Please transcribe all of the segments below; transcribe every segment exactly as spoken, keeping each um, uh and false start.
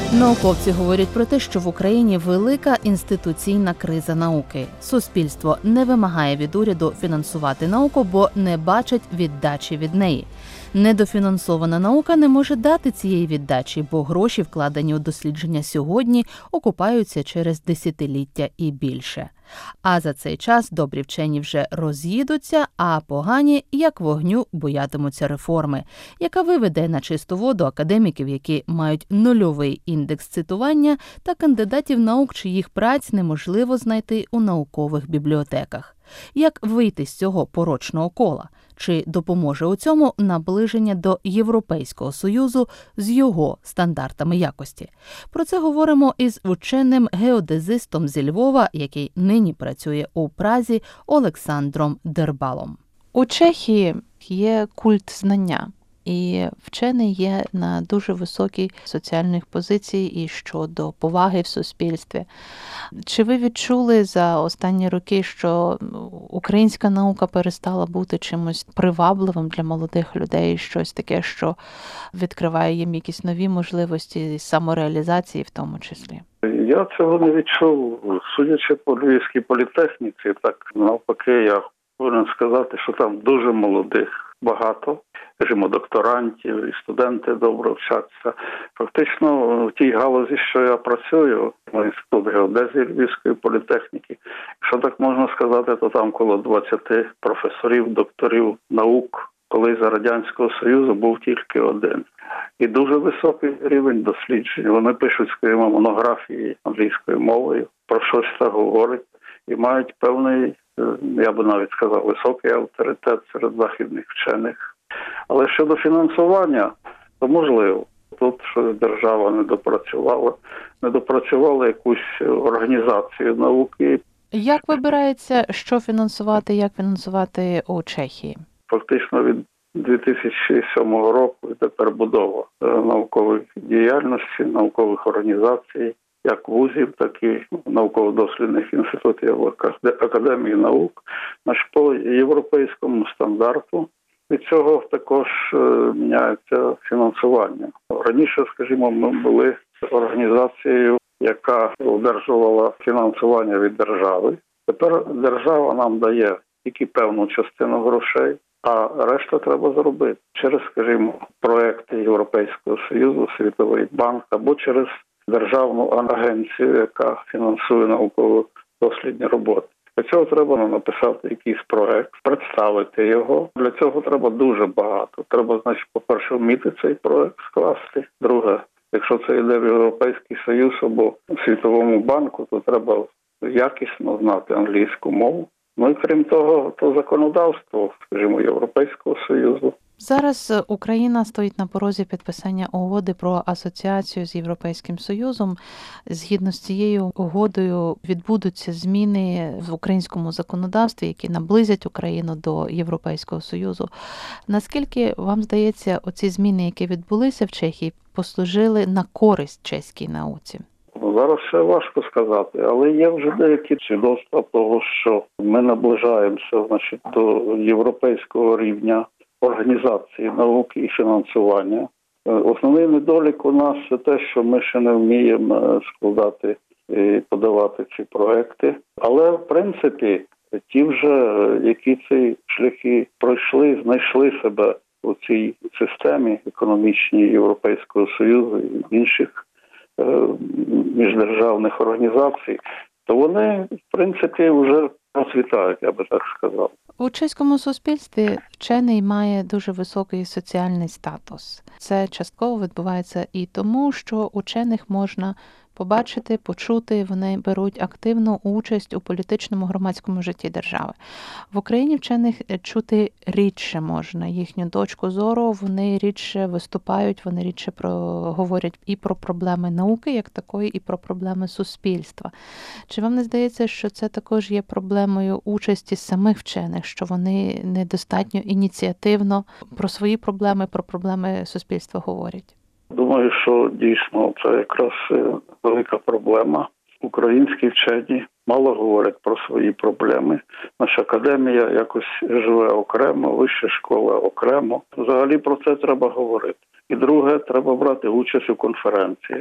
Науковці говорять про те, що в Україні велика інституційна криза науки. Суспільство не вимагає від уряду фінансувати науку, бо не бачить віддачі від неї. Недофінансована наука не може дати цієї віддачі, бо гроші, вкладені у дослідження сьогодні, окупаються через десятиліття і більше. А за цей час добрі вчені вже роз'їдуться, а погані, як вогню, боятимуться реформи, яка виведе на чисту воду академіків, які мають нульовий індекс цитування, та кандидатів наук, чиїх праць неможливо знайти у наукових бібліотеках. Як вийти з цього порочного кола? Чи допоможе у цьому наближення до Європейського Союзу з його стандартами якості? Про це говоримо із ученим геодезистом зі Львова, який нині працює у Празі, Олександром Дербалом. У Чехії є культ знання. І вчений є на дуже високій соціальних позиції і щодо поваги в суспільстві. Чи ви відчули за останні роки, що українська наука перестала бути чимось привабливим для молодих людей, щось таке, що відкриває їм якісь нові можливості самореалізації в тому числі? Я цього не відчув. Судячи по Львівській політехніці, так навпаки, я повинен сказати, що там дуже молодих багато, скажімо, докторантів і студенти добре вчаться. Фактично в тій галузі, що я працюю, інститут геодезії Львівської політехніки, якщо так можна сказати, то там коло двадцять професорів, докторів наук, коли за Радянського Союзу був тільки один. І дуже високий рівень досліджень. Вони пишуть, скажімо, монографії англійською мовою, про щось так говорять і мають певний, я би навіть сказав, високий авторитет серед західних вчених. Але щодо фінансування, то можливо. Тут що держава не допрацювала, не допрацювала якусь організацію науки. Як вибирається, що фінансувати, як фінансувати у Чехії? Фактично від дві тисячі сьомого року йде перебудова наукової діяльності, наукових організацій, як вузів, так і науково-дослідних інститутів Академії наук, по європейському стандарту. Від цього також міняється фінансування. Раніше, скажімо, ми були організацією, яка одержувала фінансування від держави. Тепер держава нам дає тільки певну частину грошей, а решта треба зробити через, скажімо, проекти Європейського Союзу, Світовий банк або через державну агенцію, яка фінансує науково-дослідні роботи. Для цього треба написати якийсь проект, представити його. Для цього треба дуже багато. Треба, значить, по-перше, вміти цей проект скласти. Друге, якщо це йде в Європейський Союз або в Світовому банку, то треба якісно знати англійську мову. Ну і крім того, то законодавство, скажімо, Європейського Союзу. Зараз Україна стоїть на порозі підписання угоди про асоціацію з Європейським Союзом. Згідно з цією угодою відбудуться зміни в українському законодавстві, які наблизять Україну до Європейського Союзу. Наскільки, вам здається, оці зміни, які відбулися в Чехії, послужили на користь чеській науці? Зараз ще важко сказати, але є вже деякі свідоцтва того, що ми наближаємося, значить, до європейського рівня організації науки і фінансування. Основний недолік у нас – це те, що ми ще не вміємо складати і подавати ці проекти. Але, в принципі, ті вже, які ці шляхи пройшли, знайшли себе у цій системі економічній Європейського Союзу і інших міждержавних організацій, то вони, в принципі, вже процвітають, я би так сказав. У чеському суспільстві вчений має дуже високий соціальний статус. Це частково відбувається і тому, що учених можна побачити, почути, вони беруть активну участь у політичному громадському житті держави. В Україні вчених чути рідше можна їхню точку зору, вони рідше виступають, вони рідше про, говорять і про проблеми науки, як такої, і про проблеми суспільства. Чи вам не здається, що це також є проблемою участі самих вчених, що вони недостатньо ініціативно про свої проблеми, про проблеми суспільства говорять? Думаю, що дійсно це якраз велика проблема. Українські вчені мало говорять про свої проблеми. Наша академія якось живе окремо, вища школа окремо. Взагалі про це треба говорити. І друге, треба брати участь у конференціях.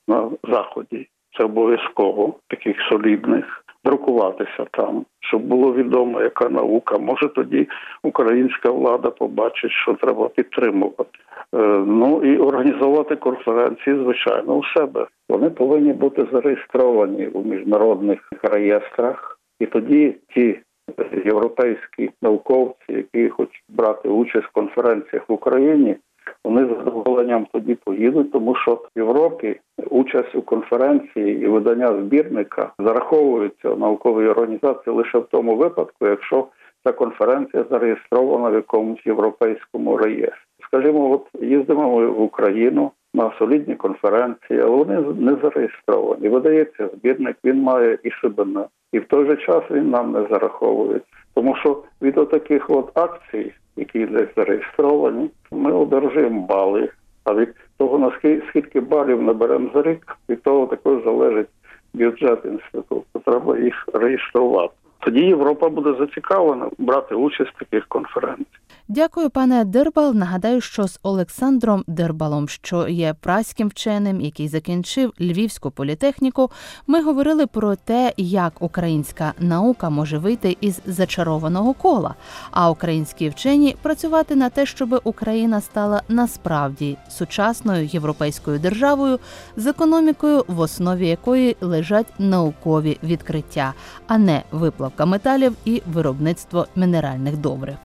на Заході. Це обов'язково, таких солідних, друкуватися там, щоб було відомо, яка наука. Може тоді українська влада побачить, що треба підтримувати. Е, ну і організувати конференції, звичайно, у себе. Вони повинні бути зареєстровані у міжнародних реєстрах. І тоді ті європейські науковці, які хочуть брати участь в конференціях в Україні, вони з задоволенням тоді поїдуть, тому що в Європі участь у конференції і видання збірника зараховується в науковій організації лише в тому випадку, якщо ця конференція зареєстрована в якомусь європейському реєстрі. Скажімо, от їздимо ми в Україну на солідні конференції, але вони не зареєстровані. Видається збірник, він має і себе, і в той же час він нам не зараховується. Тому що від отаких от акцій, які десь зареєстровані, ми одержимо бали. А від того, наскільки скільки балів наберемо за рік, від того також залежить бюджет інституту. Треба їх реєструвати. Тоді Європа буде зацікавлена брати участь в таких конференціях. Дякую, пане Дирбал. Нагадаю, що з Олександром Дирбалом, що є праським вченим, який закінчив Львівську політехніку, ми говорили про те, як українська наука може вийти із зачарованого кола, а українські вчені працювати на те, щоб Україна стала насправді сучасною європейською державою з економікою, в основі якої лежать наукові відкриття, а не виплавка металів і виробництво мінеральних добрив.